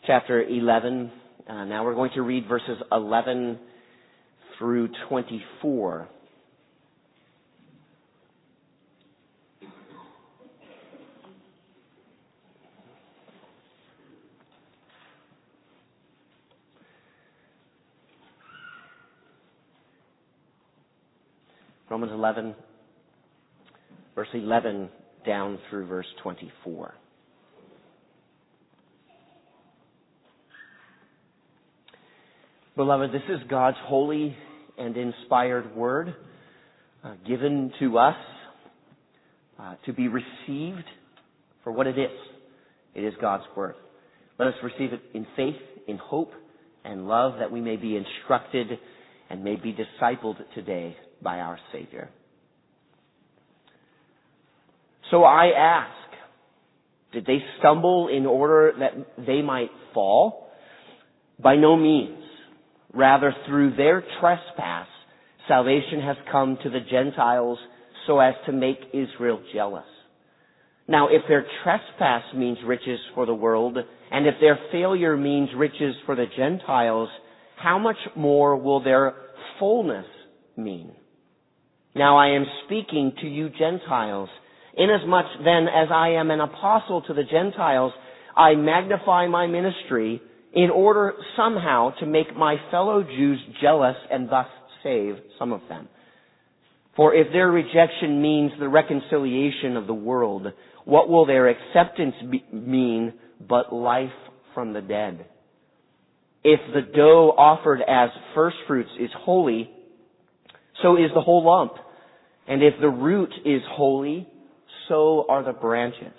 chapter 11. Now we're going to read verses 11 through 24. Romans 11, verse 11 down through verse 24. Beloved, this is God's holy and inspired word given to us to be received for what it is. It is God's word. Let us receive it in faith, in hope, and love, that we may be instructed and may be discipled today by our Savior. So I ask, did they stumble in order that they might fall? By no means. Rather, through their trespass, salvation has come to the Gentiles so as to make Israel jealous. Now, if their trespass means riches for the world, and if their failure means riches for the Gentiles, how much more will their fullness mean? Now I am speaking to you Gentiles. Inasmuch then as I am an apostle to the Gentiles, I magnify my ministry in order somehow to make my fellow Jews jealous and thus save some of them. For if their rejection means the reconciliation of the world, what will their acceptance mean but life from the dead? If the dough offered as firstfruits is holy, so is the whole lump. And if the root is holy, so are the branches.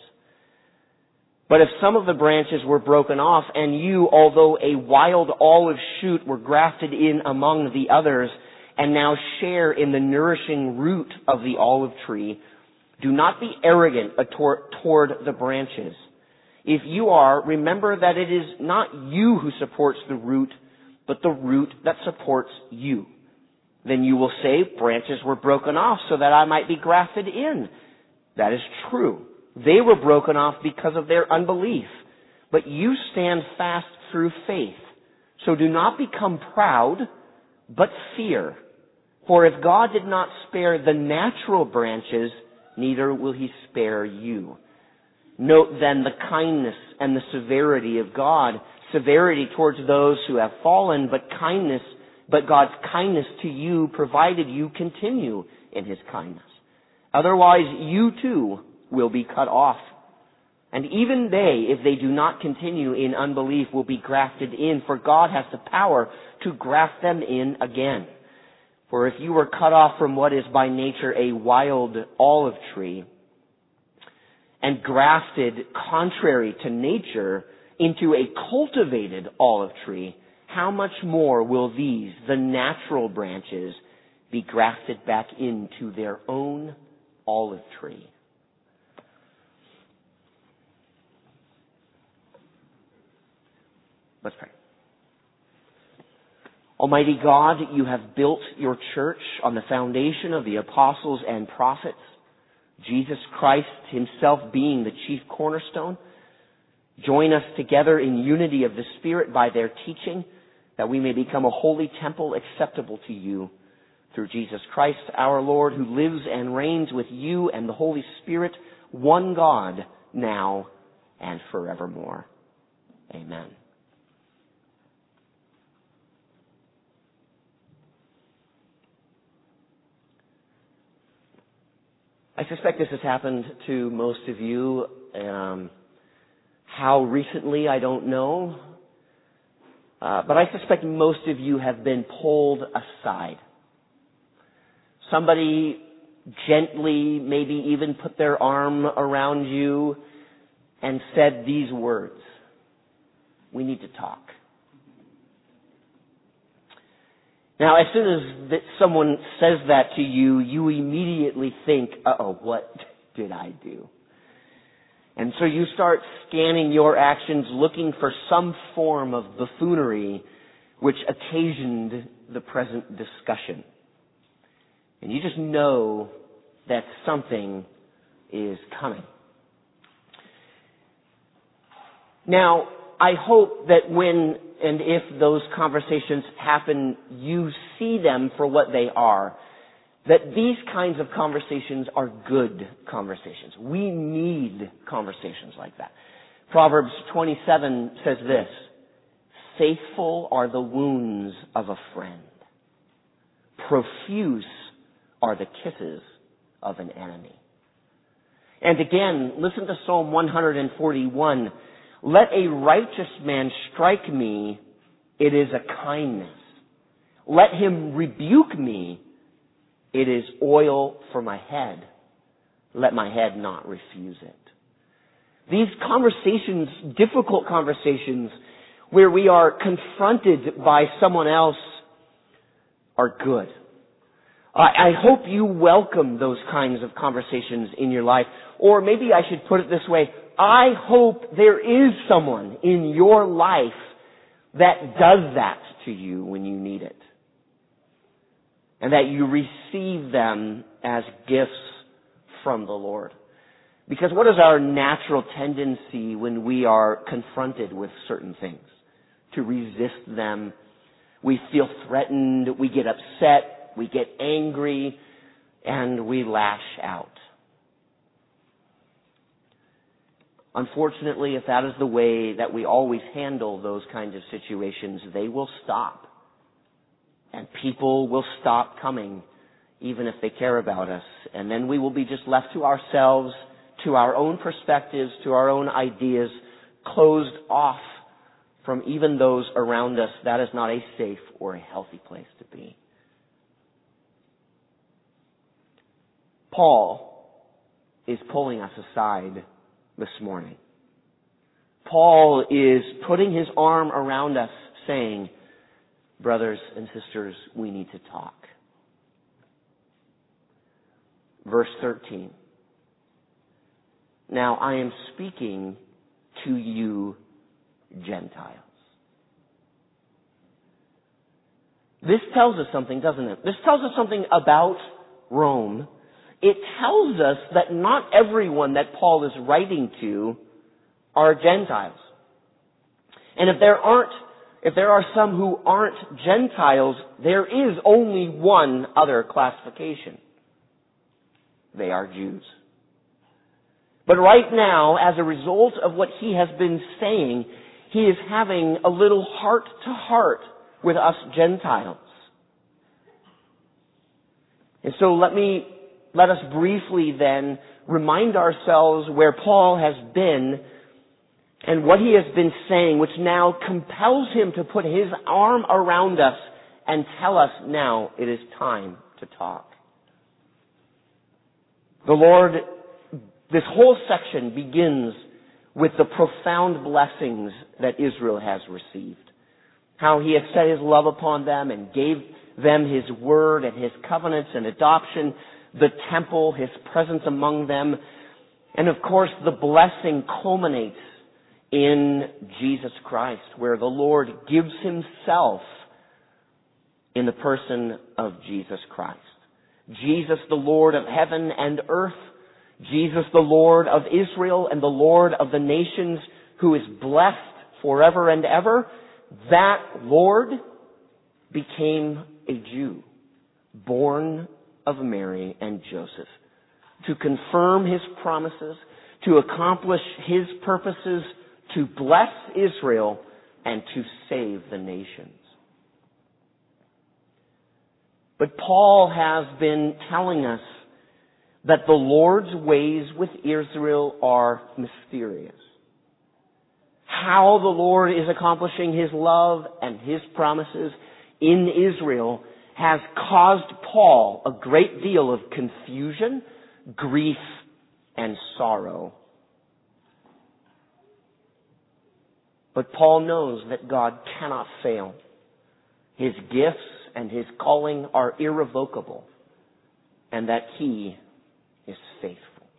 But if some of the branches were broken off, and you, although a wild olive shoot, were grafted in among the others, and now share in the nourishing root of the olive tree, do not be arrogant toward the branches. If you are, remember that it is not you who supports the root, but the root that supports you. Then you will say, branches were broken off so that I might be grafted in. That is true. They were broken off because of their unbelief. But you stand fast through faith. So do not become proud, but fear. For if God did not spare the natural branches, neither will he spare you. Note then the kindness and the severity of God. Severity towards those who have fallen, but God's kindness to you, provided you continue in his kindness. Otherwise, you too will be cut off. And even they, if they do not continue in unbelief, will be grafted in, for God has the power to graft them in again. For if you were cut off from what is by nature a wild olive tree, and grafted contrary to nature into a cultivated olive tree, how much more will these, the natural branches, be grafted back into their own olive tree? Let's pray. Almighty God, you have built your church on the foundation of the apostles and prophets, Jesus Christ himself being the chief cornerstone. Join us together in unity of the Spirit by their teaching, that we may become a holy temple acceptable to you, through Jesus Christ our Lord, who lives and reigns with you and the Holy Spirit, one God, now and forevermore. Amen. I suspect this has happened to most of you. How recently, I don't know. But I suspect most of you have been pulled aside. Somebody gently, maybe even put their arm around you and said these words: "We need to talk." Now, as soon as someone says that to you, you immediately think, uh-oh, what did I do? And so you start scanning your actions, looking for some form of buffoonery which occasioned the present discussion. And you just know that something is coming. Now, I hope that when and if those conversations happen, you see them for what they are. That these kinds of conversations are good conversations. We need conversations like that. Proverbs 27 says this, "Faithful are the wounds of a friend. Profuse are the kisses of an enemy." And again, listen to Psalm 141. "Let a righteous man strike me, it is a kindness. Let him rebuke me, it is oil for my head. Let my head not refuse it." These conversations, difficult conversations, where we are confronted by someone else, are good. I hope you welcome those kinds of conversations in your life. Or maybe I should put it this way, I hope there is someone in your life that does that to you when you need it. And that you receive them as gifts from the Lord. Because what is our natural tendency when we are confronted with certain things? To resist them. We feel threatened, we get upset, we get angry, and we lash out. Unfortunately, if that is the way that we always handle those kinds of situations, they will stop. And people will stop coming, even if they care about us. And then we will be just left to ourselves, to our own perspectives, to our own ideas, closed off from even those around us. That is not a safe or a healthy place to be. Paul is pulling us aside this morning. Paul is putting his arm around us saying, "Brothers and sisters, we need to talk." Verse 13. "Now I am speaking to you Gentiles." This tells us something, doesn't it? This tells us something about Rome. It tells us that not everyone that Paul is writing to are Gentiles. And if there are some who aren't Gentiles, there is only one other classification. They are Jews. But right now, as a result of what he has been saying, he is having a little heart-to-heart with us Gentiles. And so let us briefly then remind ourselves where Paul has been and what he has been saying, which now compels him to put his arm around us and tell us now it is time to talk. This whole section begins with the profound blessings that Israel has received. How he has set his love upon them and gave them his word and his covenants and adoption, the temple, his presence among them. And of course, the blessing culminates in Jesus Christ, where the Lord gives himself in the person of Jesus Christ. Jesus, the Lord of heaven and earth. Jesus, the Lord of Israel and the Lord of the nations, who is blessed forever and ever. That Lord became a Jew, born of Mary and Joseph, to confirm his promises, to accomplish his purposes, to bless Israel, and to save the nations. But Paul has been telling us that the Lord's ways with Israel are mysterious. How the Lord is accomplishing his love and his promises in Israel has caused Paul a great deal of confusion, grief, and sorrow. But Paul knows that God cannot fail. His gifts and his calling are irrevocable, and that he is faithful.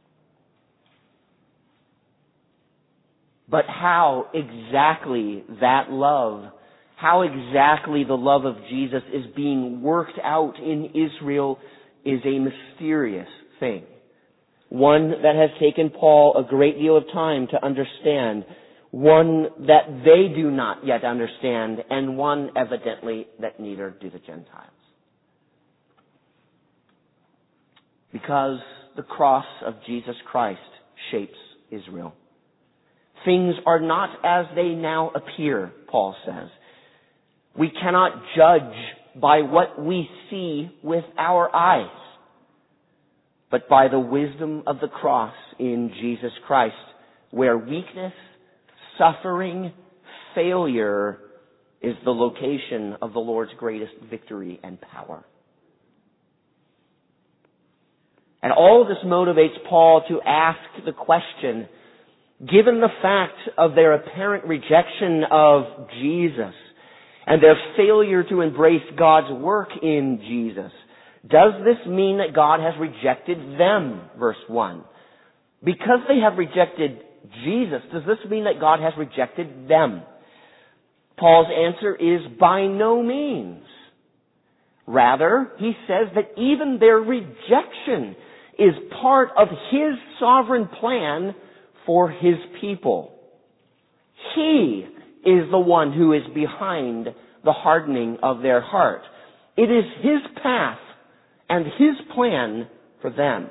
But how exactly that love, how exactly the love of Jesus is being worked out in Israel is a mysterious thing. One that has taken Paul a great deal of time to understand. one that they do not yet understand, and one evidently that neither do the Gentiles. Because the cross of Jesus Christ shapes Israel. Things are not as they now appear, Paul says. We cannot judge by what we see with our eyes, but by the wisdom of the cross in Jesus Christ, where weakness, suffering, failure is the location of the Lord's greatest victory and power. And all of this motivates Paul to ask the question, given the fact of their apparent rejection of Jesus and their failure to embrace God's work in Jesus, does this mean that God has rejected them? Verse 1. Because they have rejected Jesus, does this mean that God has rejected them? Paul's answer is by no means. Rather, he says that even their rejection is part of His sovereign plan for His people. He is the one who is behind the hardening of their heart. It is His path and His plan for them.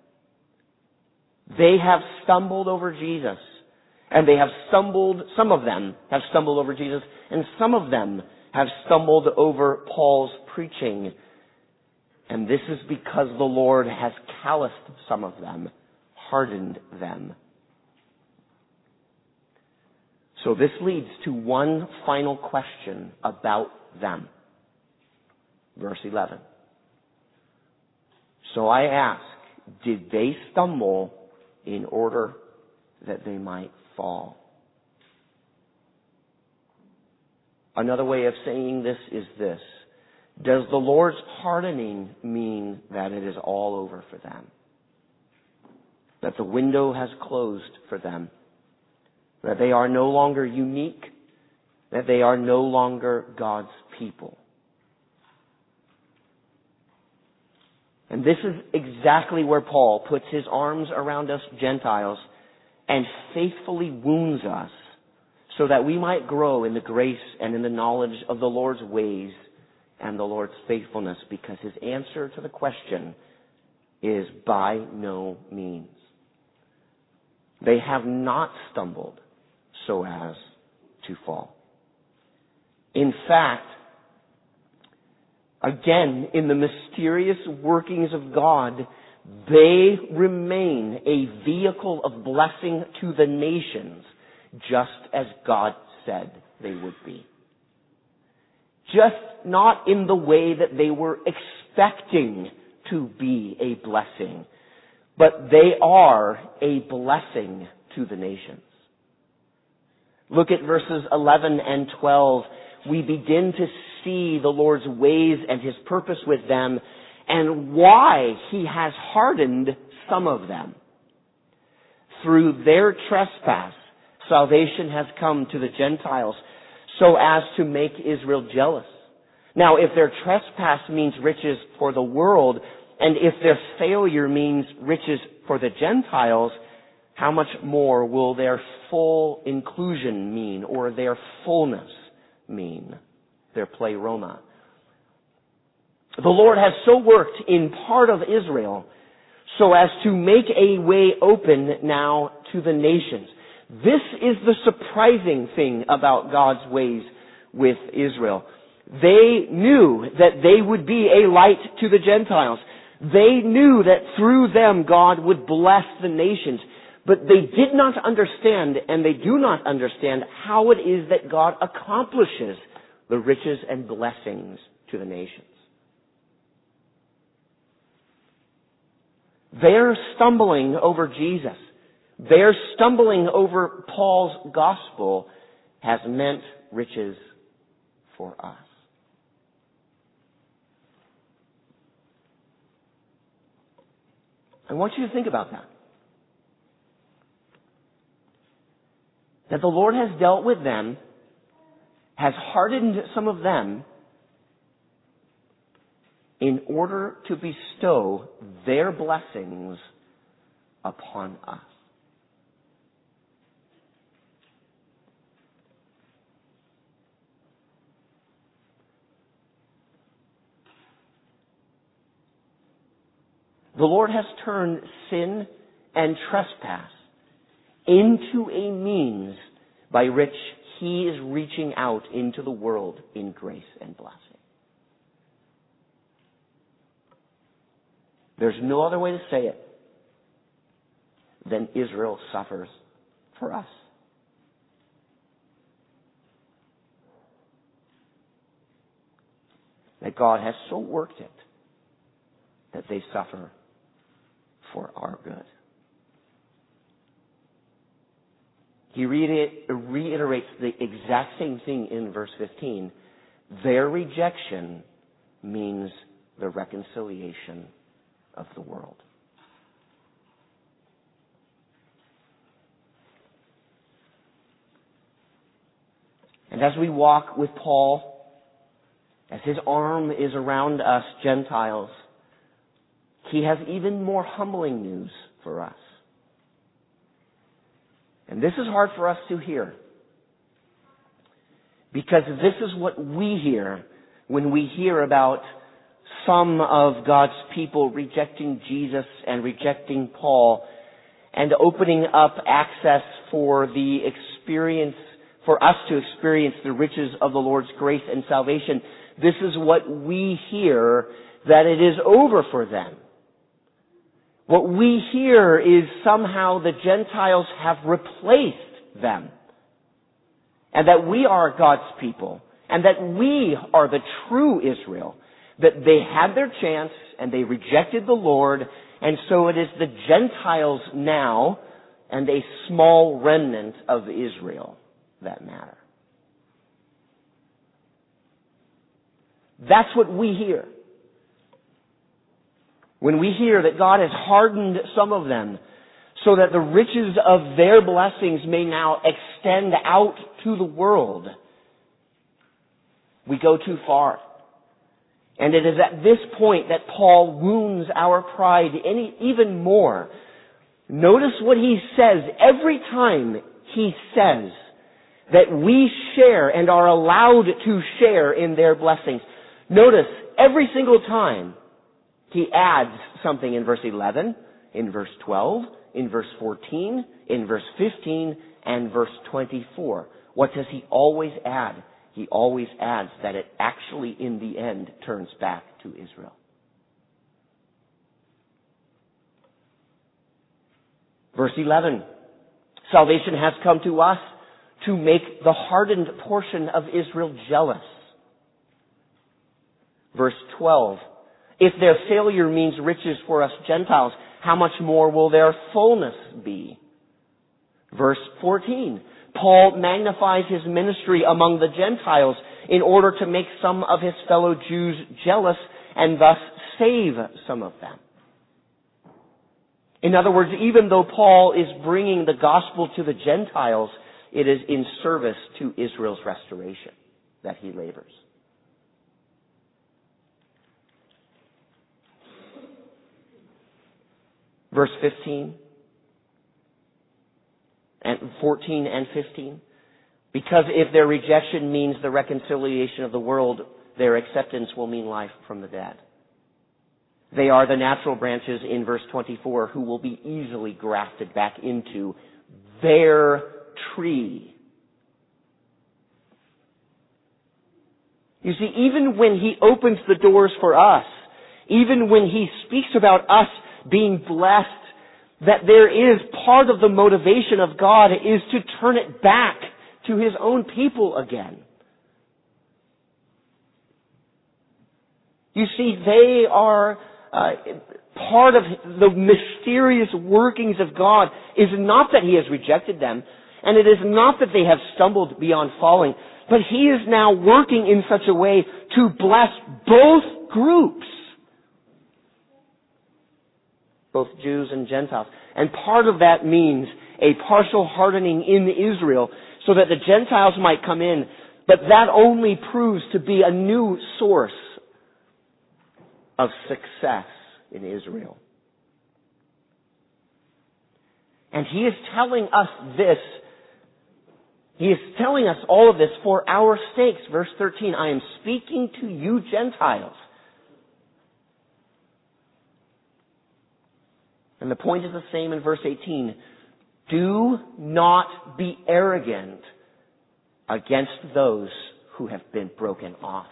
They have stumbled over Jesus, and some of them have stumbled over Jesus, and some of them have stumbled over Paul's preaching. And this is because the Lord has calloused some of them, hardened them. So this leads to one final question about them. Verse 11. So I ask, did they stumble in order that they might fall? Another way of saying this is this. Does the Lord's hardening mean that it is all over for them? That the window has closed for them? That they are no longer unique? That they are no longer God's people? And this is exactly where Paul puts his arms around us Gentiles and faithfully wounds us so that we might grow in the grace and in the knowledge of the Lord's ways and the Lord's faithfulness, because his answer to the question is by no means. They have not stumbled so as to fall. In fact, again, in the mysterious workings of God, they remain a vehicle of blessing to the nations, just as God said they would be. Just not in the way that they were expecting to be a blessing, but they are a blessing to the nations. Look at verses 11 and 12. We begin to see the Lord's ways and His purpose with them and why He has hardened some of them. Through their trespass, salvation has come to the Gentiles so as to make Israel jealous. Now, if their trespass means riches for the world, and if their failure means riches for the Gentiles, how much more will their full inclusion mean, or their fullness mean, their pleroma? The Lord has so worked in part of Israel so as to make a way open now to the nations. This is the surprising thing about God's ways with Israel. They knew that they would be a light to the Gentiles. They knew that through them God would bless the nations. But they did not understand, and they do not understand, how it is that God accomplishes the riches and blessings to the nations. Their stumbling over Jesus, their stumbling over Paul's gospel has meant riches for us. I want you to think about that. That the Lord has dealt with them, has hardened some of them, in order to bestow their blessings upon us. The Lord has turned sin and trespass into a means by which He is reaching out into the world in grace and blessing. There's no other way to say it than Israel suffers for us. That God has so worked it that they suffer for our good. He reiterates the exact same thing in verse 15. Their rejection means the reconciliation of the world. And as we walk with Paul, as his arm is around us Gentiles, he has even more humbling news for us. And this is hard for us to hear, because this is what we hear when we hear about some of God's people rejecting Jesus and rejecting Paul and opening up access for the experience, for us to experience the riches of the Lord's grace and salvation. This is what we hear, that it is over for them. What we hear is somehow the Gentiles have replaced them, and that we are God's people, and that we are the true Israel, that they had their chance and they rejected the Lord, and so it is the Gentiles now and a small remnant of Israel that matter. That's what we hear. When we hear that God has hardened some of them so that the riches of their blessings may now extend out to the world, we go too far. And it is at this point that Paul wounds our pride even more. Notice what he says every time he says that we share and are allowed to share in their blessings. Notice every single time he adds something in verse 11, in verse 12, in verse 14, in verse 15, and verse 24. What does he always add? He always adds that it actually in the end turns back to Israel. Verse 11. Salvation has come to us to make the hardened portion of Israel jealous. Verse 12. If their failure means riches for us Gentiles, how much more will their fullness be? Verse 14. Paul magnifies his ministry among the Gentiles in order to make some of his fellow Jews jealous and thus save some of them. In other words, even though Paul is bringing the gospel to the Gentiles, it is in service to Israel's restoration that he labors. Verse 15 and 14 and 15. Because if their rejection means the reconciliation of the world, their acceptance will mean life from the dead. They are the natural branches in verse 24 who will be easily grafted back into their tree. You see, even when he opens the doors for us, even when he speaks about us being blessed, that there is part of the motivation of God is to turn it back to his own people again. You see, they are part of the mysterious workings of God. Is not that he has rejected them, and it is not that they have stumbled beyond falling, but he is now working in such a way to bless both groups. Both Jews and Gentiles. And part of that means a partial hardening in Israel so that the Gentiles might come in, but that only proves to be a new source of success in Israel. And he is telling us this. He is telling us all of this for our sakes. Verse 13, I am speaking to you Gentiles. And the point is the same in verse 18. Do not be arrogant against those who have been broken off.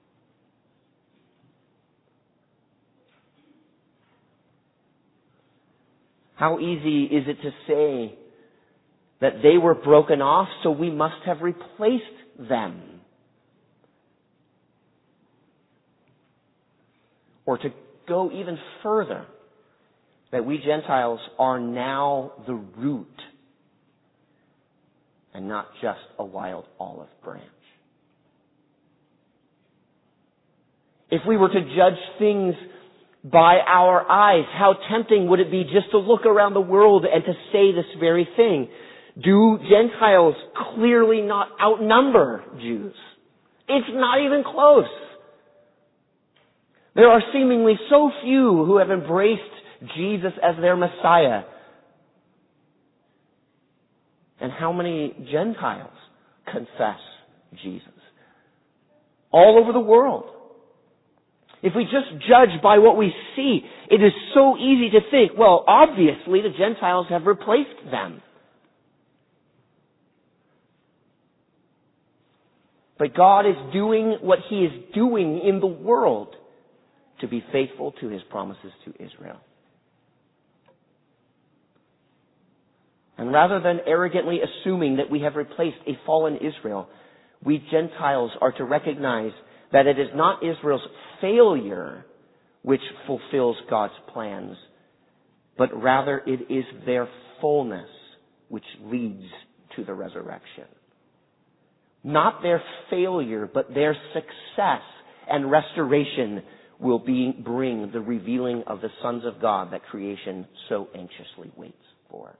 How easy is it to say that they were broken off, so we must have replaced them? Or to go even further, that we Gentiles are now the root and not just a wild olive branch. If we were to judge things by our eyes, how tempting would it be just to look around the world and to say this very thing? Do Gentiles clearly not outnumber Jews? It's not even close. There are seemingly so few who have embraced Jesus as their Messiah. And how many Gentiles confess Jesus? All over the world. If we just judge by what we see, it is so easy to think, well, obviously the Gentiles have replaced them. But God is doing what He is doing in the world to be faithful to His promises to Israel. And rather than arrogantly assuming that we have replaced a fallen Israel, we Gentiles are to recognize that it is not Israel's failure which fulfills God's plans, but rather it is their fullness which leads to the resurrection. Not their failure, but their success and restoration will bring the revealing of the sons of God that creation so anxiously waits for.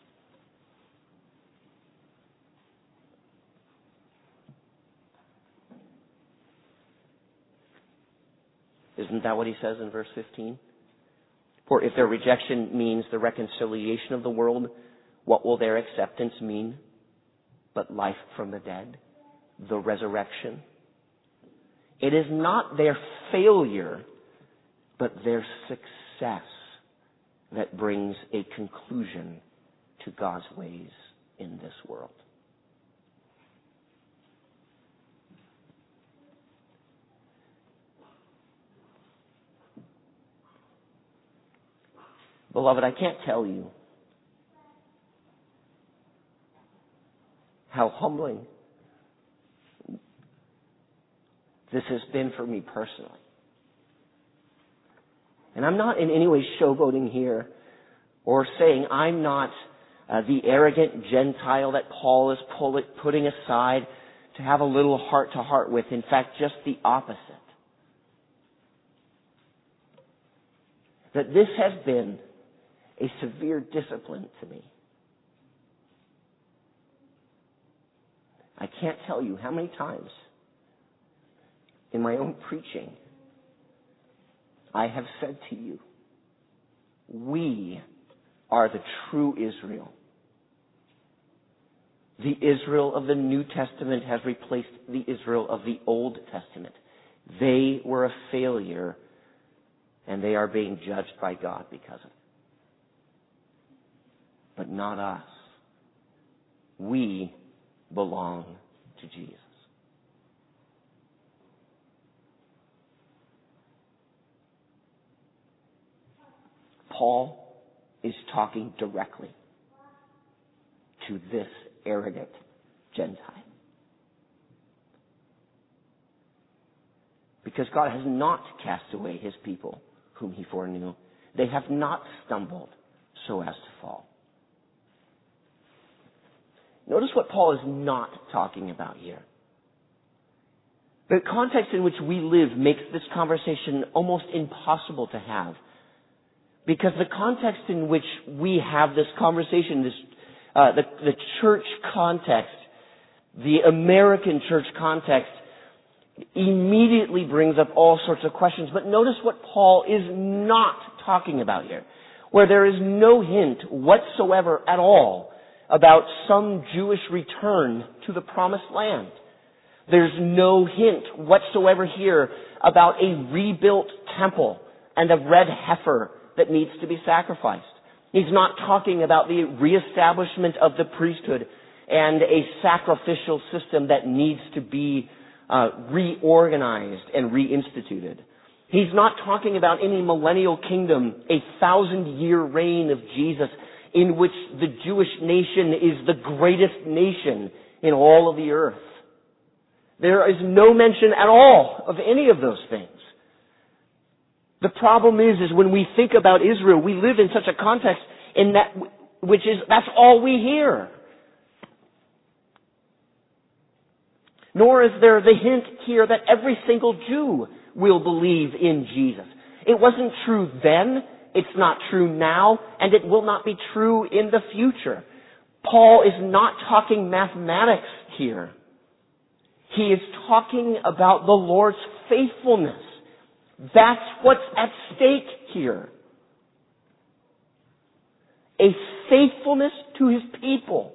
Isn't that what he says in verse 15? For if their rejection means the reconciliation of the world, what will their acceptance mean but life from the dead, the resurrection? It is not their failure, but their success that brings a conclusion to God's ways in this world. Beloved, I can't tell you how humbling this has been for me personally. And I'm not in any way showboating here or saying I'm not the arrogant Gentile that Paul is putting aside to have a little heart-to-heart with. In fact, just the opposite. That this has been a severe discipline to me. I can't tell you how many times in my own preaching I have said to you, we are the true Israel. The Israel of the New Testament has replaced the Israel of the Old Testament. They were a failure, and they are being judged by God because of it. But not us. We belong to Jesus. Paul is talking directly to this arrogant Gentile. Because God has not cast away His people whom He foreknew. They have not stumbled so as to fall. Notice what Paul is not talking about here. The context in which we live makes this conversation almost impossible to have. Because the context in which we have this conversation, the church context, the American church context, immediately brings up all sorts of questions. But notice what Paul is not talking about here, where there is no hint whatsoever at all about some Jewish return to the promised land. There's no hint whatsoever here about a rebuilt temple and a red heifer that needs to be sacrificed. He's not talking about the reestablishment of the priesthood and a sacrificial system that needs to be reorganized and reinstituted. He's not talking about any millennial kingdom, a 1,000-year reign of Jesus in which the Jewish nation is the greatest nation in all of the earth. There is no mention at all of any of those things. The problem is when we think about Israel, we live in such a context in that, that's all we hear. Nor is there the hint here that every single Jew will believe in Jesus. It wasn't true then, it's not true now, and it will not be true in the future. Paul is not talking mathematics here. He is talking about the Lord's faithfulness. That's what's at stake here. A faithfulness to His people.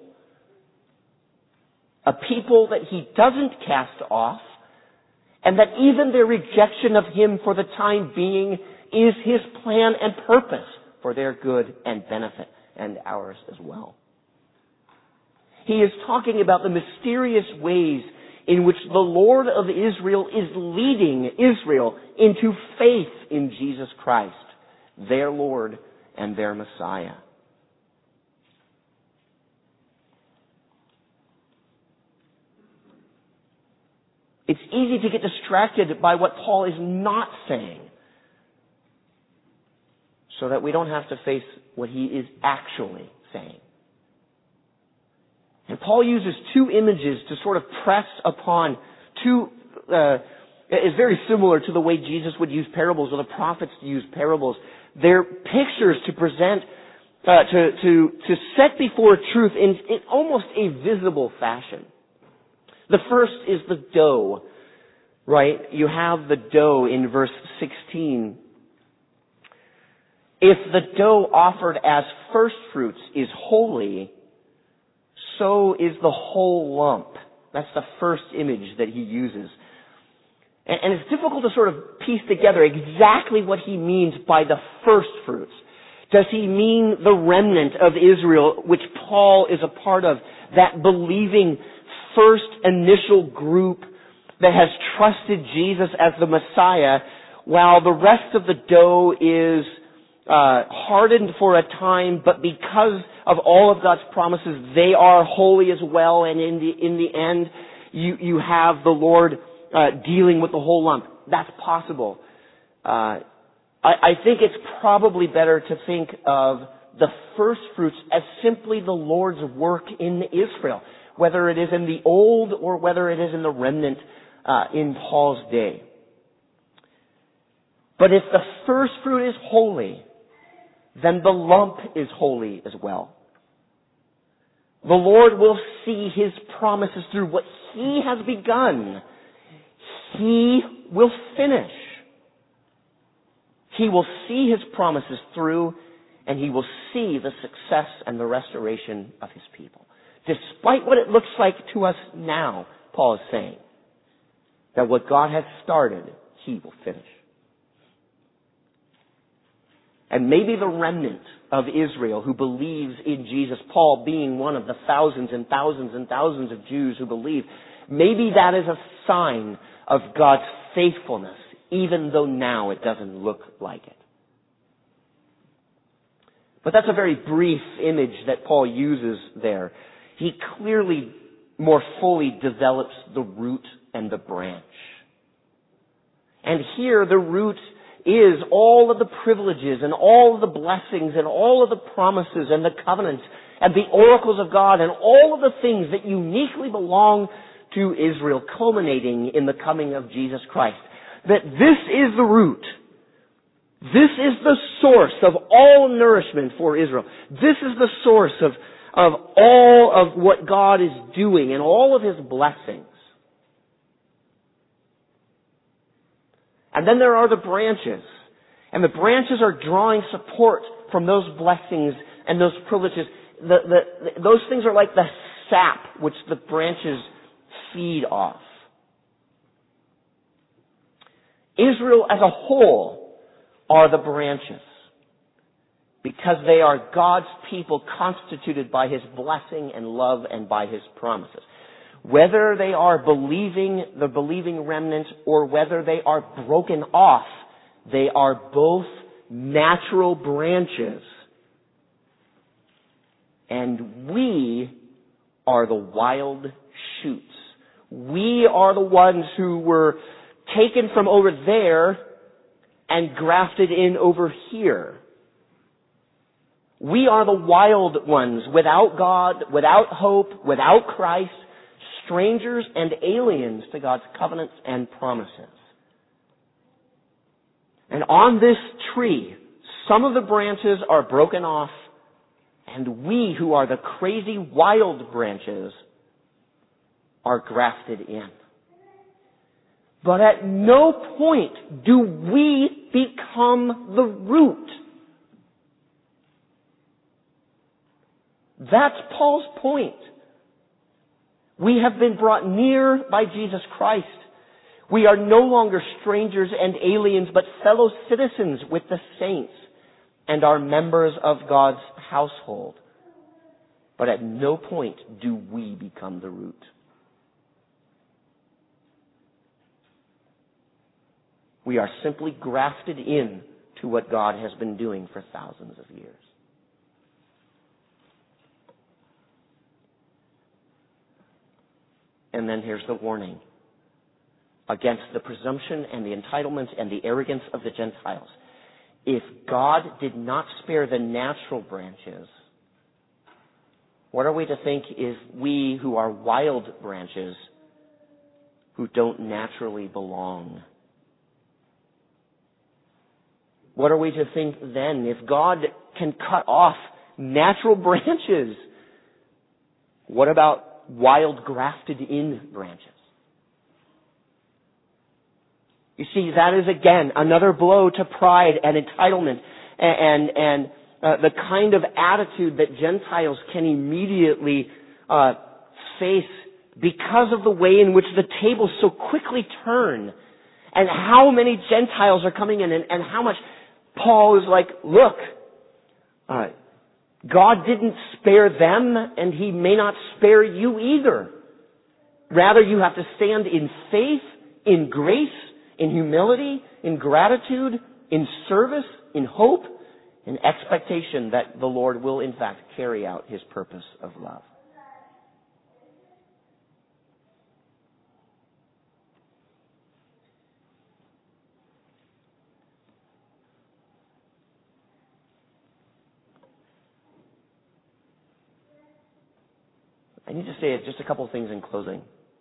A people that He doesn't cast off, and that even their rejection of Him for the time being is His plan and purpose for their good and benefit, and ours as well. He is talking about the mysterious ways in which the Lord of Israel is leading Israel into faith in Jesus Christ, their Lord and their Messiah. It's easy to get distracted by what Paul is not saying, so that we don't have to face what he is actually saying. And Paul uses two images to sort of press upon is very similar to the way Jesus would use parables, or the prophets use parables. They're pictures to present, to set before truth in almost a visible fashion. The first is the dough, right? You have the dough in verse 16. If the dough offered as first fruits is holy, so is the whole lump. That's the first image that he uses. And it's difficult to sort of piece together exactly what he means by the first fruits. Does he mean the remnant of Israel, which Paul is a part of, that believing first initial group that has trusted Jesus as the Messiah, while the rest of the dough is hardened for a time, but because of all of God's promises, they are holy as well, and in the end, you have the Lord dealing with the whole lump. That's possible. I think it's probably better to think of the first fruits as simply the Lord's work in Israel, whether it is in the old or whether it is in the remnant in Paul's day. But if the first fruit is holy, then the lump is holy as well. The Lord will see His promises through. What He has begun, He will finish. He will see His promises through, and He will see the success and the restoration of His people. Despite what it looks like to us now, Paul is saying that what God has started, He will finish. And maybe the remnant of Israel who believes in Jesus, Paul being one of the thousands and thousands and thousands of Jews who believe, maybe that is a sign of God's faithfulness, even though now it doesn't look like it. But that's a very brief image that Paul uses there. He clearly more fully develops the root and the branch. And here the root is all of the privileges and all of the blessings and all of the promises and the covenants and the oracles of God and all of the things that uniquely belong to Israel, culminating in the coming of Jesus Christ. That this is the root. This is the source of all nourishment for Israel. This is the source of all of what God is doing and all of His blessings. And then there are the branches. And the branches are drawing support from those blessings and those privileges. Those things are like the sap which the branches feed off. Israel as a whole are the branches. because they are God's people constituted by His blessing and love and by His promises. Whether they are the believing remnant, or whether they are broken off, they are both natural branches. And we are the wild shoots. We are the ones who were taken from over there and grafted in over here. We are the wild ones, without God, without hope, without Christ, strangers and aliens to God's covenants and promises. And on this tree, some of the branches are broken off, and we, who are the crazy wild branches, are grafted in. But at no point do we become the root. That's Paul's point. We have been brought near by Jesus Christ. We are no longer strangers and aliens, but fellow citizens with the saints and are members of God's household. But at no point do we become the root. We are simply grafted in to what God has been doing for thousands of years. And then here's the warning against the presumption and the entitlement and the arrogance of the Gentiles. If God did not spare the natural branches, what are we to think if we who are wild branches who don't naturally belong? What are we to think then if God can cut off natural branches? What about wild grafted in branches? You see, that is again another blow to pride and entitlement and the kind of attitude that Gentiles can immediately face because of the way in which the tables so quickly turn, and how many Gentiles are coming in, and how much Paul is like, look, God didn't spare them, and He may not spare you either. Rather, you have to stand in faith, in grace, in humility, in gratitude, in service, in hope, in expectation that the Lord will in fact carry out His purpose of love. I need to say just a couple of things in closing.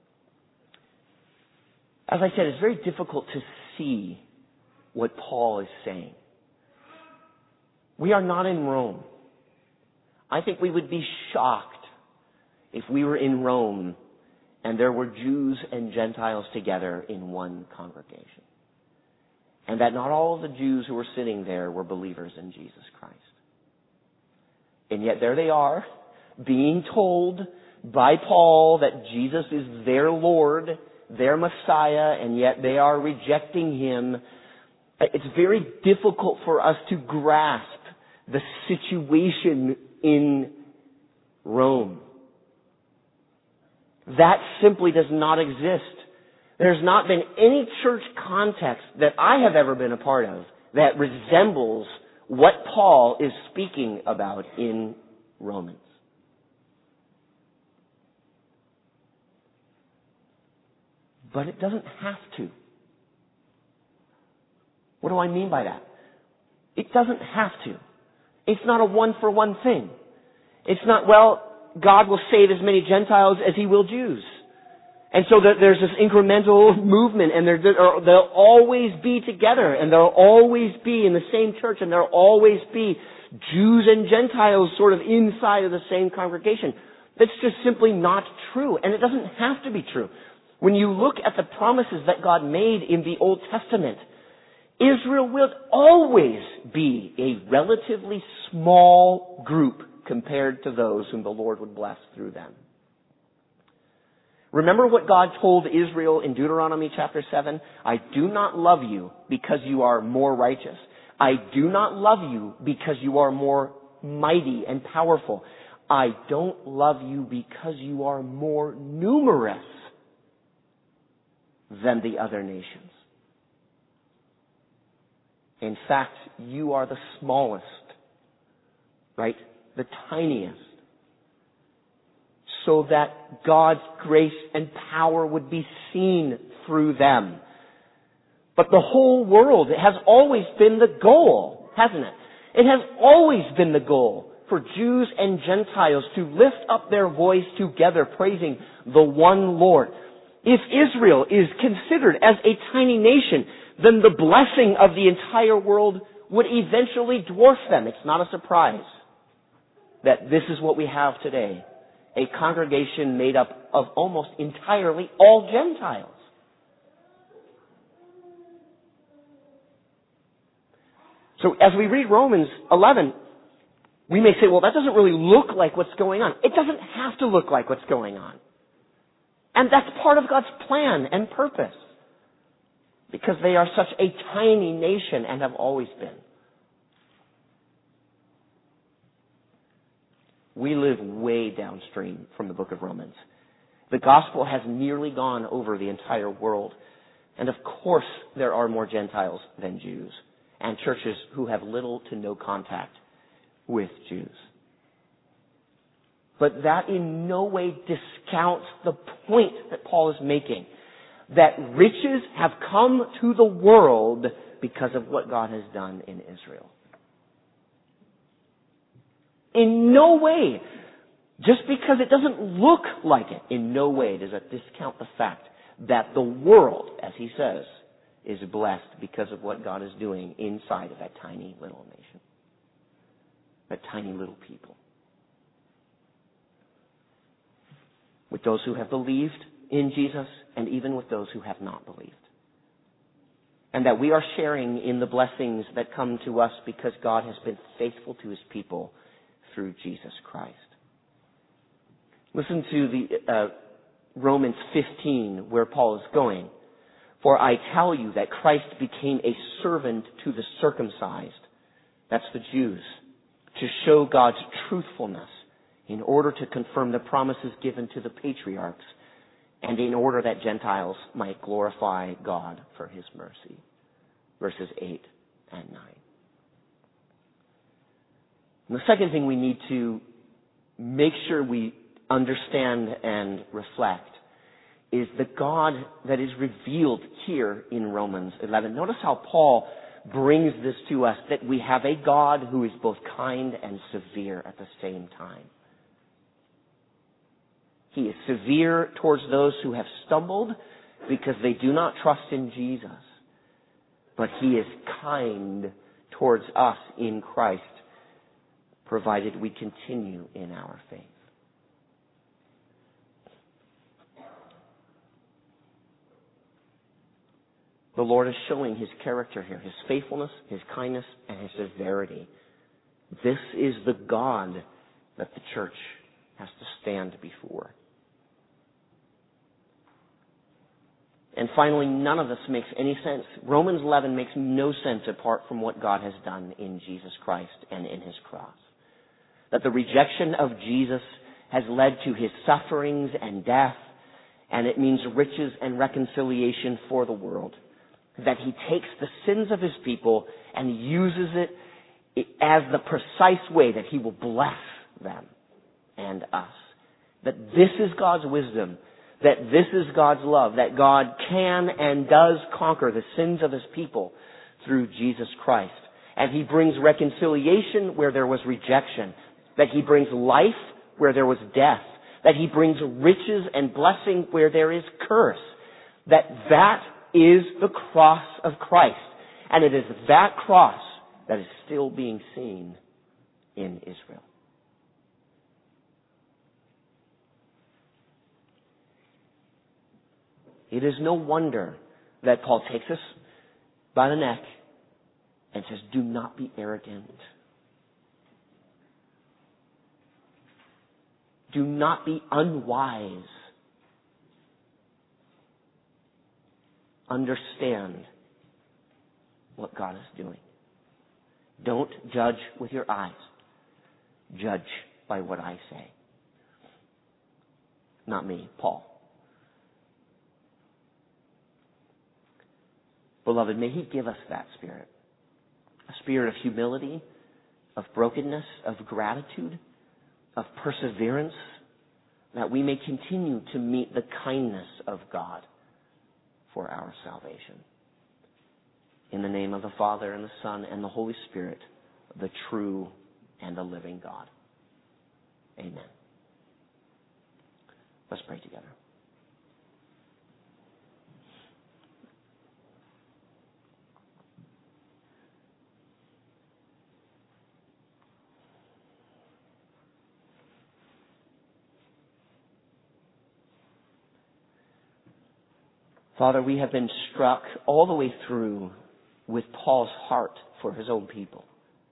As I said, it's very difficult to see what Paul is saying. We are not in Rome. I think we would be shocked if we were in Rome and there were Jews and Gentiles together in one congregation, and that not all of the Jews who were sitting there were believers in Jesus Christ. And yet there they are, being told by Paul that Jesus is their Lord, their Messiah, and yet they are rejecting Him. It's very difficult for us to grasp the situation in Rome. That simply does not exist. There's not been any church context that I have ever been a part of that resembles what Paul is speaking about in Romans. But it doesn't have to. What do I mean by that? It doesn't have to. It's not a one-for-one thing. It's not, well, God will save as many Gentiles as He will Jews. And so there's this incremental movement, and they'll always be together, and they'll always be in the same church, and there'll always be Jews and Gentiles sort of inside of the same congregation. That's just simply not true, and it doesn't have to be true. When you look at the promises that God made in the Old Testament, Israel will always be a relatively small group compared to those whom the Lord would bless through them. Remember what God told Israel in Deuteronomy chapter 7? I do not love you because you are more righteous. I do not love you because you are more mighty and powerful. I don't love you because you are more numerous than the other nations. In fact, you are the smallest, right? The tiniest. So that God's grace and power would be seen through them. But the whole world has always been the goal, hasn't it? It has always been the goal for Jews and Gentiles to lift up their voice together, praising the one Lord. If Israel is considered as a tiny nation, then the blessing of the entire world would eventually dwarf them. It's not a surprise that this is what we have today. A congregation made up of almost entirely all Gentiles. So as we read Romans 11, we may say, well, that doesn't really look like what's going on. It doesn't have to look like what's going on. And that's part of God's plan and purpose. Because they are such a tiny nation and have always been. We live way downstream from the book of Romans. The gospel has nearly gone over the entire world. And of course, there are more Gentiles than Jews, and churches who have little to no contact with Jews. But that in no way discounts the point that Paul is making, that riches have come to the world because of what God has done in Israel. In no way, just because it doesn't look like it, in no way does it discount the fact that the world, as he says, is blessed because of what God is doing inside of that tiny little nation. That tiny little people. With those who have believed in Jesus and even with those who have not believed. And that we are sharing in the blessings that come to us because God has been faithful to his people through Jesus Christ. Listen to the Romans 15 where Paul is going. For I tell you that Christ became a servant to the circumcised, that's the Jews, to show God's truthfulness in order to confirm the promises given to the patriarchs and in order that Gentiles might glorify God for his mercy. Verses 8 and 9. And the second thing we need to make sure we understand and reflect is the God that is revealed here in Romans 11. Notice how Paul brings this to us, that we have a God who is both kind and severe at the same time. He is severe towards those who have stumbled because they do not trust in Jesus. But he is kind towards us in Christ, provided we continue in our faith. The Lord is showing his character here, his faithfulness, his kindness, and his severity. This is the God that the church has to stand before. And finally, none of this makes any sense. Romans 11 makes no sense apart from what God has done in Jesus Christ and in his cross. That the rejection of Jesus has led to his sufferings and death, and it means riches and reconciliation for the world. That he takes the sins of his people and uses it as the precise way that he will bless them and us. That this is God's wisdom, that this is God's love, that God can and does conquer the sins of his people through Jesus Christ. And he brings reconciliation where there was rejection, that he brings life where there was death, that he brings riches and blessing where there is curse, that is the cross of Christ. And it is that cross that is still being seen in Israel. It is no wonder that Paul takes us by the neck and says, do not be arrogant. Do not be unwise. Understand what God is doing. Don't judge with your eyes. Judge by what I say. Not me, Paul. Beloved, may He give us that spirit. A spirit of humility, of brokenness, of gratitude, of perseverance, that we may continue to meet the kindness of God for our salvation. In the name of the Father, and the Son, and the Holy Spirit, the true and the living God. Amen. Let's pray together. Father, we have been struck all the way through with Paul's heart for his own people.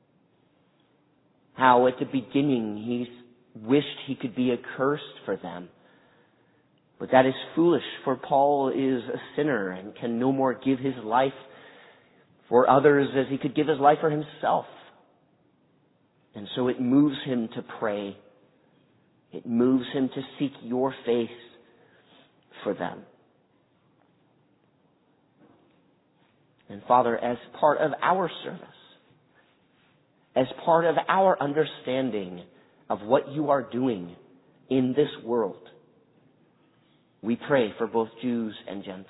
How at the beginning he wished he could be accursed for them. But that is foolish, for Paul is a sinner and can no more give his life for others as he could give his life for himself. And so it moves him to pray. It moves him to seek your face for them. And Father, as part of our service, as part of our understanding of what you are doing in this world, we pray for both Jews and Gentiles.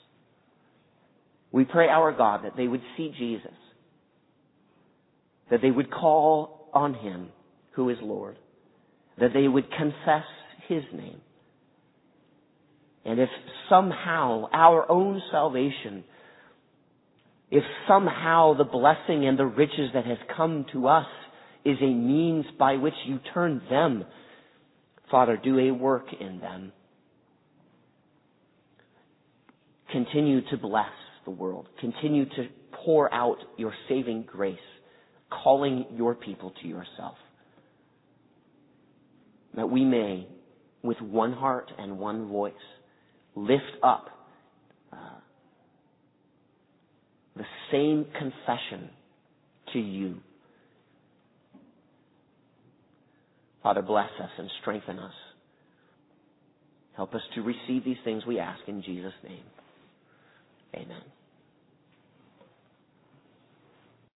We pray, our God, that they would see Jesus, that they would call on Him who is Lord, that they would confess His name. And if somehow our own salvation, if somehow the blessing and the riches that has come to us is a means by which you turn them, Father, do a work in them. Continue to bless the world. Continue to pour out your saving grace, calling your people to yourself. That we may, with one heart and one voice, lift up the same confession to you. Father, bless us and strengthen us. Help us to receive these things we ask in Jesus' name. Amen.